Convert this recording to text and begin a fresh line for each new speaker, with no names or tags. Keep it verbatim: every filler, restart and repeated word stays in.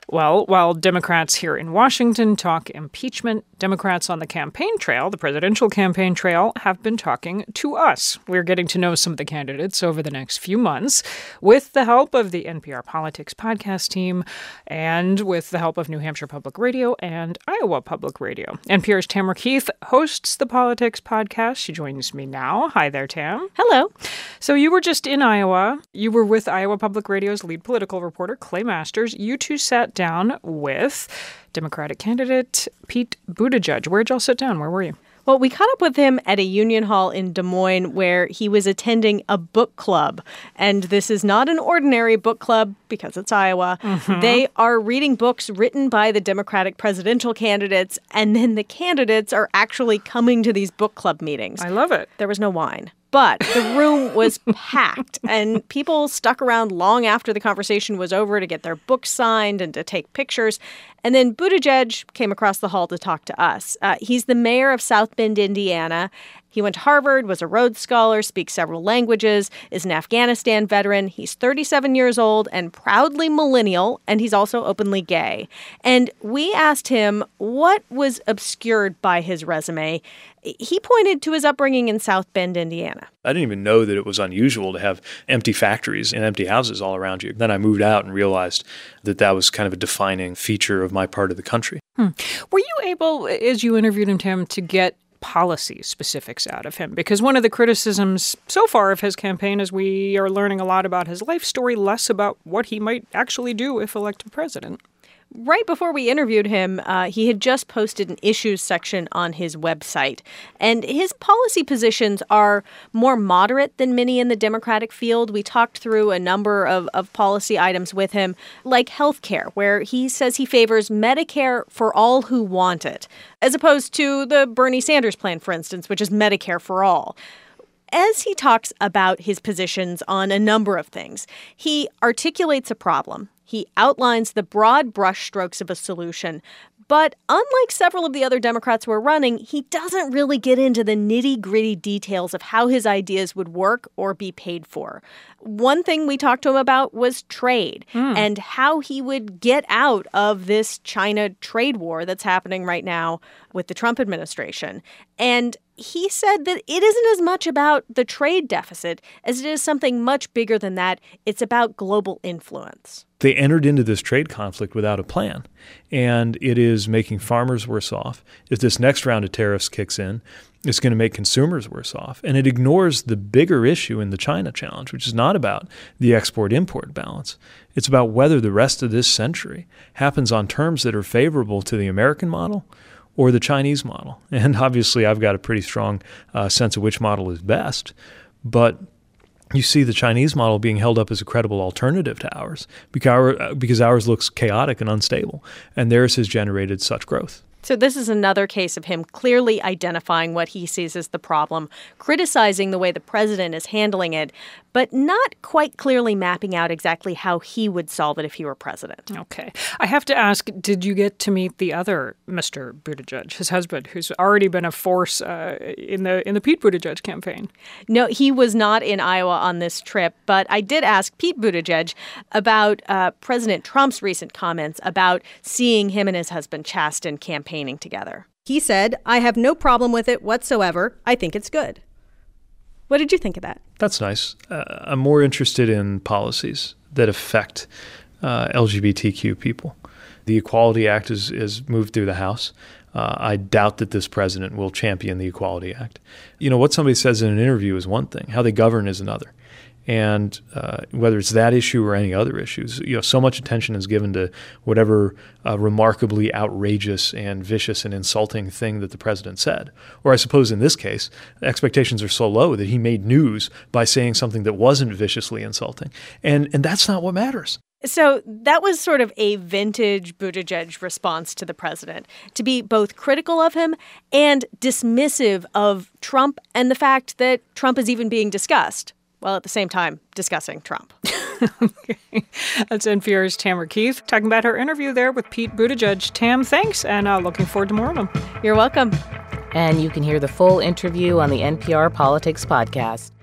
Well, while Democrats here in Washington talk impeachment, Democrats on the campaign trail, the presidential campaign trail, have been talking to us. We're getting to know some of the candidates over the next few months with the help of the N P R Politics podcast team and with the help of New Hampshire Public Radio and Iowa Public Radio. N P R's Tamara Keith hosts the Politics podcast. She joins me now. Hi there, Tam.
Hello.
So you were just in Iowa. You were with Iowa Public Radio's lead political reporter, Clay Masters. You two sat down with Democratic candidate Pete Buttigieg. Where'd y'all sit down? Where were you?
Well, we caught up with him at a Union Hall in Des Moines where he was attending a book club. And this is not an ordinary book club because it's Iowa. Mm-hmm. They are reading books written by the Democratic presidential candidates, and then the candidates are actually coming to these book club meetings.
I love it.
There was no wine. But the room was packed, and people stuck around long after the conversation was over to get their books signed and to take pictures. And then Buttigieg came across the hall to talk to us. Uh, he's the mayor of South Bend, Indiana. He went to Harvard, was a Rhodes Scholar, speaks several languages, is an Afghanistan veteran. He's thirty-seven years old and proudly millennial, and he's also openly gay. And we asked him what was obscured by his resume. He pointed to his upbringing in South Bend, Indiana.
I didn't even know that it was unusual to have empty factories and empty houses all around you. Then I moved out and realized that that was kind of a defining feature of my part of the country.
Hmm. Were you able, as you interviewed him, Tim, to get policy specifics out of him? Because one of the criticisms so far of his campaign is we are learning a lot about his life story, less about what he might actually do if elected president.
Right before we interviewed him, uh, he had just posted an issues section on his website. And his policy positions are more moderate than many in the Democratic field. We talked through a number of, of policy items with him, like health care, where he says he favors Medicare for all who want it, as opposed to the Bernie Sanders plan, for instance, which is Medicare for all. As he talks about his positions on a number of things, he articulates a problem. He outlines the broad brushstrokes of a solution. But unlike several of the other Democrats who are running, he doesn't really get into the nitty-gritty details of how his ideas would work or be paid for. One thing we talked to him about was trade mm. and how he would get out of this China trade war that's happening right now with the Trump administration. And he said that it isn't as much about the trade deficit as it is something much bigger than that. It's about global influence.
They entered into this trade conflict without a plan, and it is making farmers worse off. If this next round of tariffs kicks in, it's going to make consumers worse off. And it ignores the bigger issue in the China challenge, which is not about the export-import balance. It's about whether the rest of this century happens on terms that are favorable to the American model or the Chinese model. And obviously, I've got a pretty strong uh, sense of which model is best. But you see the Chinese model being held up as a credible alternative to ours because, our, because ours looks chaotic and unstable, and theirs has generated such growth.
So this is another case of him clearly identifying what he sees as the problem, criticizing the way the president is handling it, but not quite clearly mapping out exactly how he would solve it if he were president.
Okay. I have to ask, did you get to meet the other Mister Buttigieg, his husband, who's already been a force uh, in the in the Pete Buttigieg campaign?
No, he was not in Iowa on this trip, but I did ask Pete Buttigieg about uh, President Trump's recent comments about seeing him and his husband Chasten campaigning together. He said, "I have no problem with it whatsoever. I think it's good." What did you think of that?
That's nice. Uh, I'm more interested in policies that affect uh, L G B T Q people. The Equality Act is, is moved through the House. Uh, I doubt that this president will champion the Equality Act. You know, what somebody says in an interview is one thing. How they govern is another. And uh, whether it's that issue or any other issues, you know, so much attention is given to whatever uh, remarkably outrageous and vicious and insulting thing that the president said. Or I suppose in this case, expectations are so low that he made news by saying something that wasn't viciously insulting. And and that's not what matters.
So that was sort of a vintage Buttigieg response to the president, to be both critical of him and dismissive of Trump and the fact that Trump is even being discussed, while at the same time discussing Trump.
Okay. That's N P R's Tamara Keith talking about her interview there with Pete Buttigieg. Tam, thanks, and uh, looking forward to more of them.
You're welcome.
And you can hear the full interview on the N P R Politics podcast.